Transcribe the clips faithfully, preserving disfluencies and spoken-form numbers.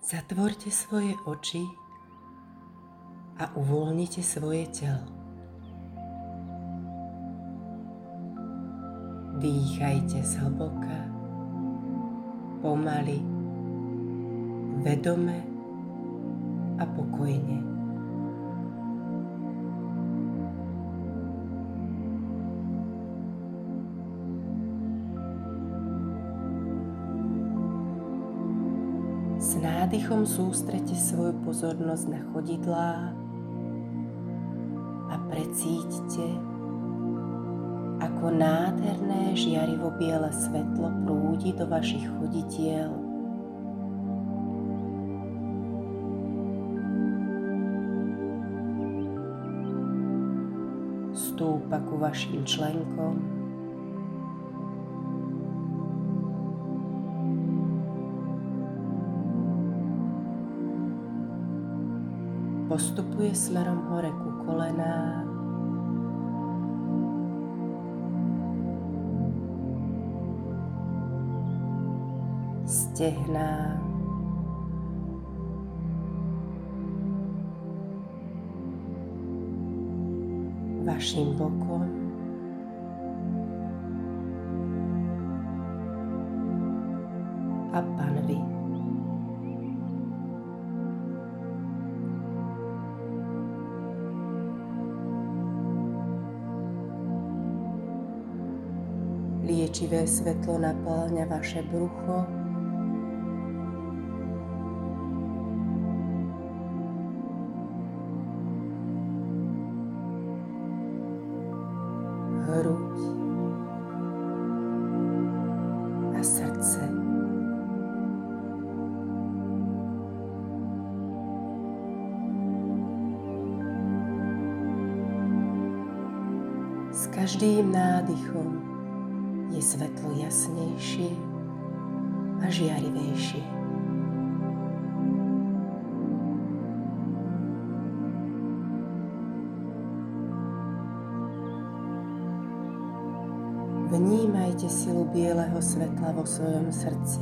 Zatvorte svoje oči a uvoľnite svoje telo. Dýchajte zhlboka, pomaly, vedome a pokojne. S nádychom sústrete svoju pozornosť na chodidlá a precíťte, ako nádherné žiarivo biele svetlo prúdi do vašich chodidiel. Stúpa ku vašim členkom. Postupuje smerom hore ku kolenám. Stehnám. Vašim bokom. A panvi. Liečivé svetlo napĺňa vaše brucho, hruď a srdce. S každým nádychom je svetlo jasnejšie a žiarivejšie. Vnímajte silu bieleho svetla vo svojom srdci.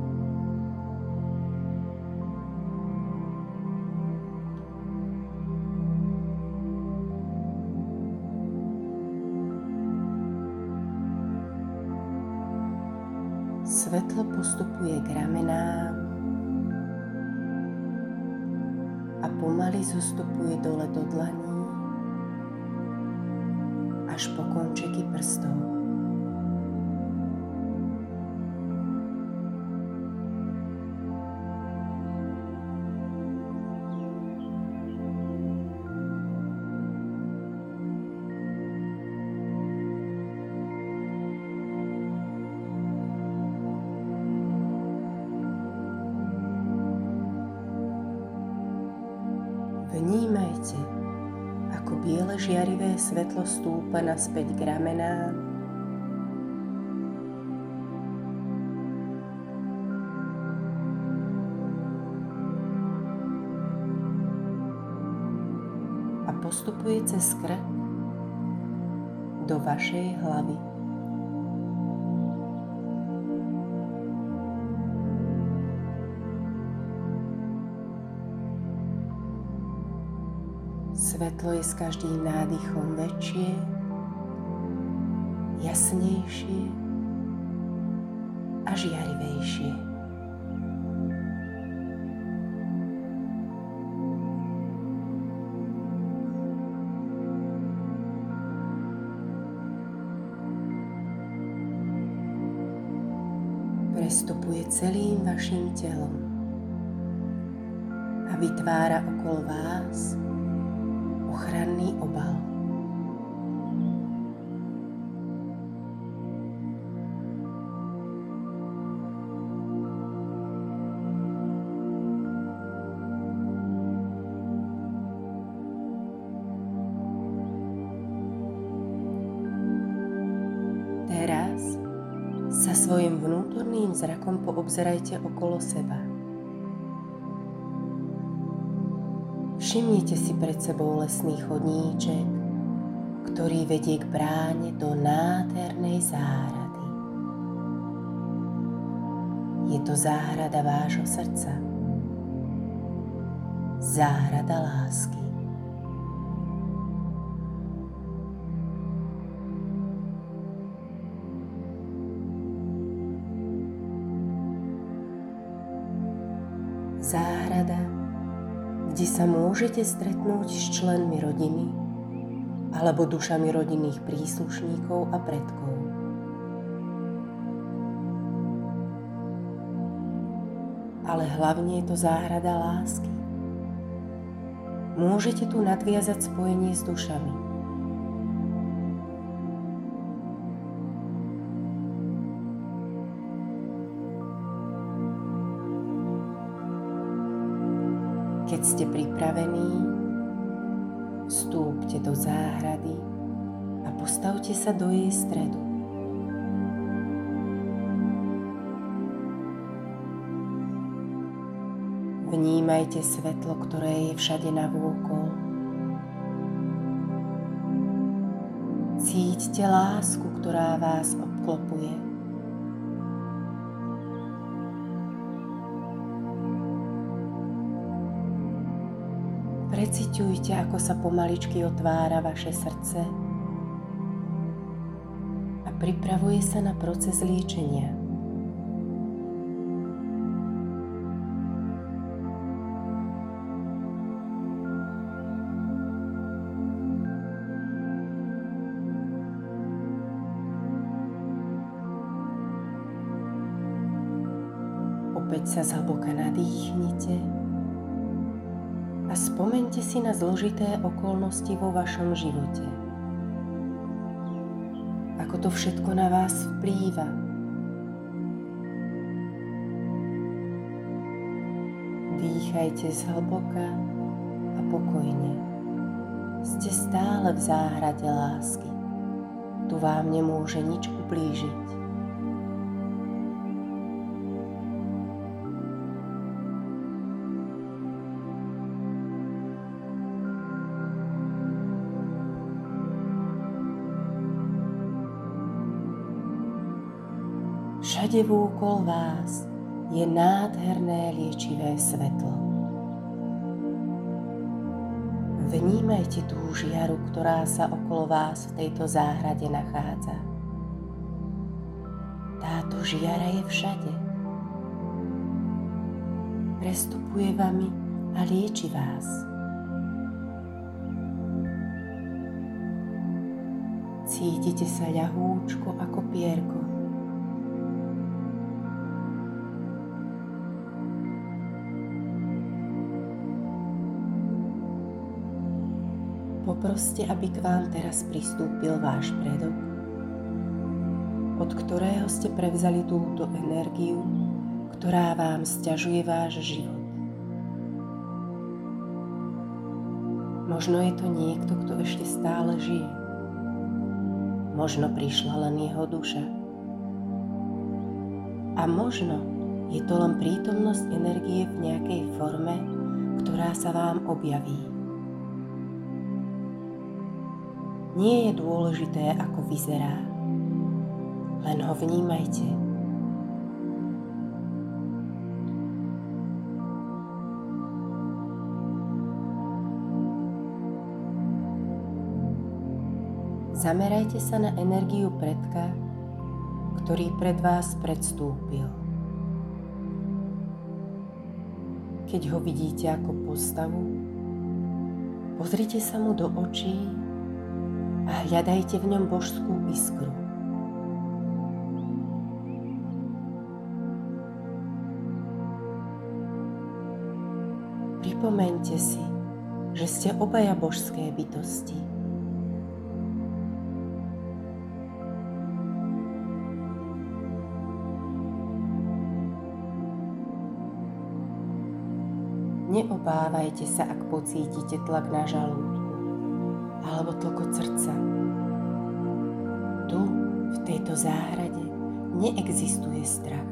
Svetlo postupuje k ramenám a pomaly zostupuje dole do dlaní až po končeky prstov. Vnímajte, ako biele žiarivé svetlo stúpa naspäť k ramenám a postupuje cez krk do vašej hlavy. Svetlo je s každým nádychom väčšie, jasnejšie a žiarivejšie. Prestupuje celým vašim telom a vytvára okolo vás ochranný obal. Teraz sa svojim vnútorným zrakom poobzerajte okolo seba. Všimnite si pred sebou lesný chodníček, ktorý vedie k bráne do nádhernej záhrady. Je to záhrada vášho srdca. záhrada lásky. Záhrada, kde sa môžete stretnúť s členmi rodiny alebo dušami rodinných príslušníkov a predkov. Ale hlavne je to záhrada lásky. Môžete tu nadviazať spojenie s dušami. Keď ste pripravení, vstúpte do záhrady a postavte sa do jej stredu. Vnímajte svetlo, ktoré je všade navôkol. Cíťte lásku, ktorá vás obklopuje. Preciťujte, ako sa pomaličky otvára vaše srdce a pripravuje sa na proces liečenia. Opäť sa zhlboka nadýchnite a spomeňte si na zložité okolnosti vo vašom živote. Ako to všetko na vás vplýva. Dýchajte zhlboka a pokojne. Ste stále v záhrade lásky. Tu vám nemôže nič ublížiť. Všade vôkol vás je nádherné liečivé svetlo. Vnímajte tú žiaru, ktorá sa okolo vás v tejto záhrade nachádza. Táto žiara je všade. Prestupuje vami a lieči vás. Cítite sa ľahúčko ako pierko. Poproste, aby k vám teraz pristúpil váš predok, od ktorého ste prevzali túto energiu, ktorá vám sťažuje váš život. Možno je to niekto, kto ešte stále žije. Možno prišla len jeho duša. A možno je to len prítomnosť energie v nejakej forme, ktorá sa vám objaví. Nie je dôležité, ako vyzerá, len ho vnímajte. Zamerajte sa na energiu predka, ktorý pred vás predstúpil. Keď ho vidíte ako postavu, pozrite sa mu do očí a hľadajte v ňom božskú iskru. Pripomeňte si, že ste obaja božské bytosti. Neobávajte sa, ak pocítite tlak na žalúdku alebo tlkot srdca. Tu, v tejto záhrade, neexistuje strach.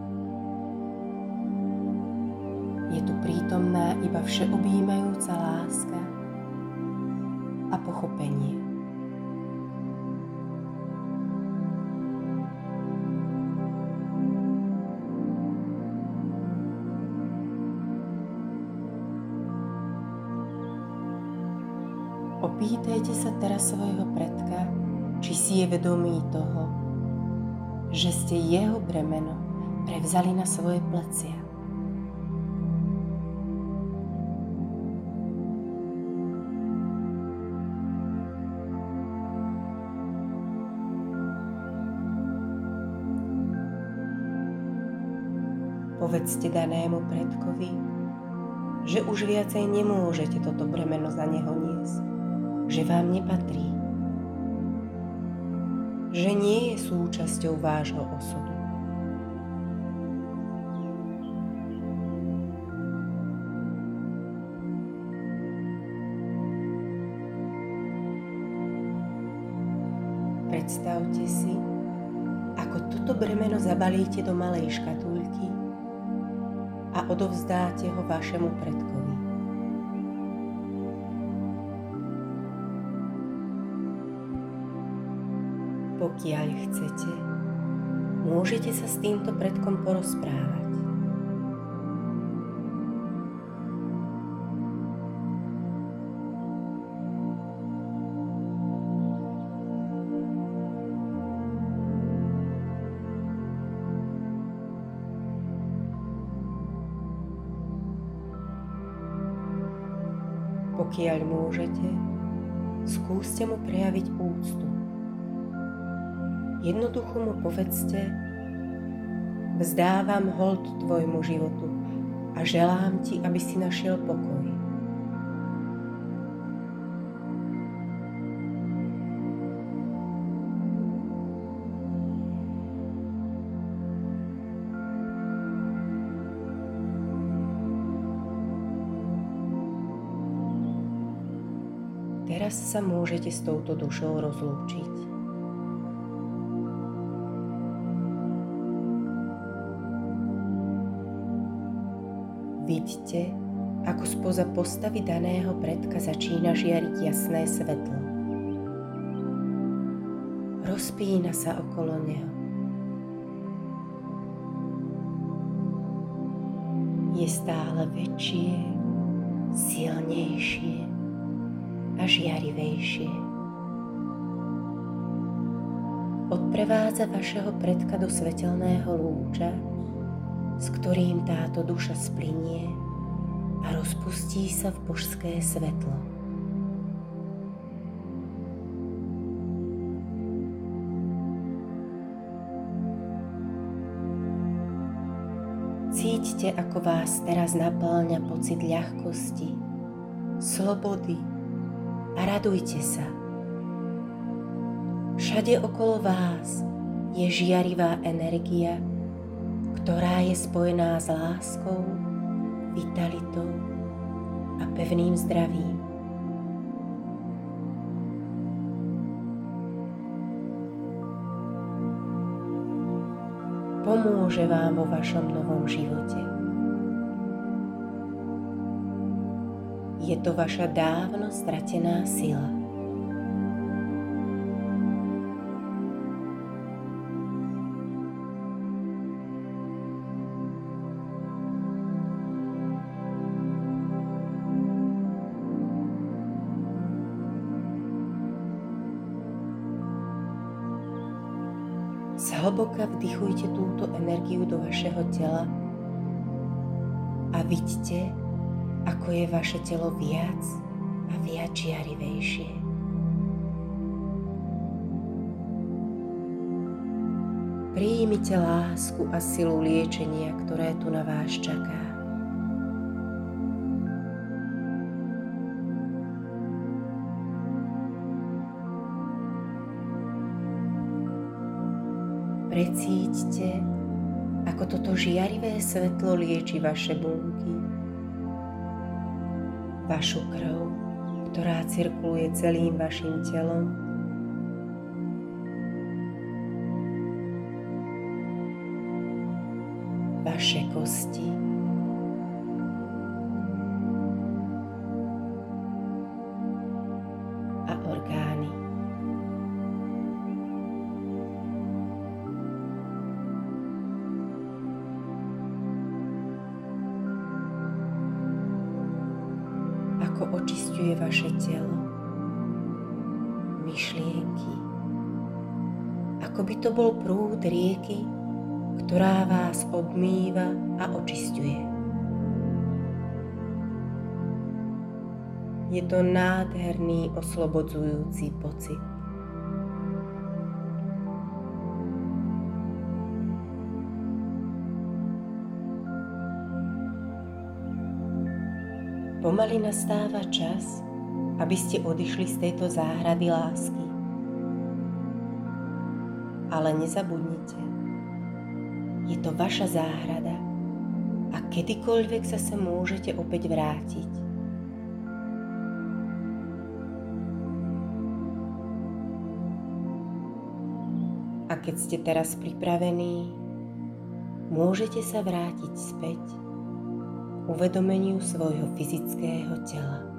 Je tu prítomná iba všeobjímajúca láska a pochopenie. Opýtajte sa teraz svojho predka, či si je vedomý toho, že ste jeho bremeno prevzali na svoje plecia. Povedzte danému predkovi, že už viacej nemôžete toto bremeno za neho niesť, že vám nepatrí, že nie je súčasťou vášho osudu. Predstavte si, ako toto bremeno zabalíte do malej škatulky a odovzdáte ho vašemu predkovi. Pokiaľ chcete, môžete sa s týmto predkom porozprávať. Pokiaľ môžete, skúste mu prejaviť úctu. Jednoducho mu povedzte: vzdávam hold tvojmu životu a želám ti, aby si našiel pokoj. Teraz sa môžete s touto dušou rozlúčiť. Vidíte, ako spoza postavy daného predka začína žiariť jasné svetlo. Rozpína sa okolo neho. Je stále väčšie, silnejšie a žiarivejšie. Odprevádza vašeho predka do svetelného lúča, s ktorým táto duša splynie a rozpustí sa v božské svetlo. Cíťte, ako vás teraz napĺňa pocit ľahkosti, slobody a radujte sa. Všade okolo vás je žiarivá energia, ktorá je spojená s láskou, vitalitou a pevným zdravím. Pomôže vám vo vašom novom živote. Je to vaša dávno stratená sila. Zhlboka vdychujte túto energiu do vašeho tela a vidíte, ako je vaše telo viac a viac žiarivejšie. Prijímite lásku a silu liečenia, ktoré tu na vás čaká. Precíťte, ako toto žiarivé svetlo lieči vaše bunky, vašu krv, ktorá cirkuluje celým vašim telom, vaše kosti, a orgány. Ako očisťuje vaše telo myšlienky. Ako by to bol prúd rieky, ktorá vás obmýva a očisťuje. Je to nádherný oslobodzujúci pocit. Pomaly nastáva čas, aby ste odišli z tejto záhrady lásky. Ale nezabudnite, je to vaša záhrada a kedykoľvek sa sem môžete opäť vrátiť. A keď ste teraz pripravení, môžete sa vrátiť späť k uvedomeniu svojho fyzického tela.